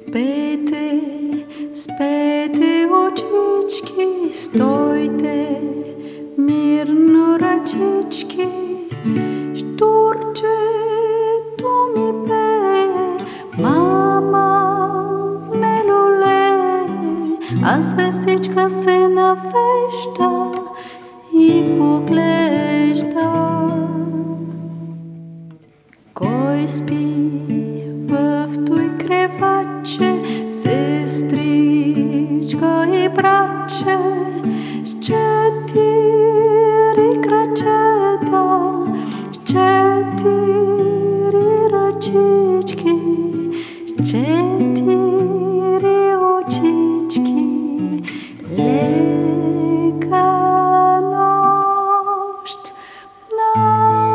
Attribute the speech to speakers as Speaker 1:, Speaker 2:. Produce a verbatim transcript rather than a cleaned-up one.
Speaker 1: Спете, спете, очички, стойте, мирно, ръчички, штурчето ми пее, мама ме люлее, а звездичка се навежда и поглежда. Кой спи в той креватче, сестричка и братче, с четири крачета, с четири ръчички, с четири очички. Лека нощ на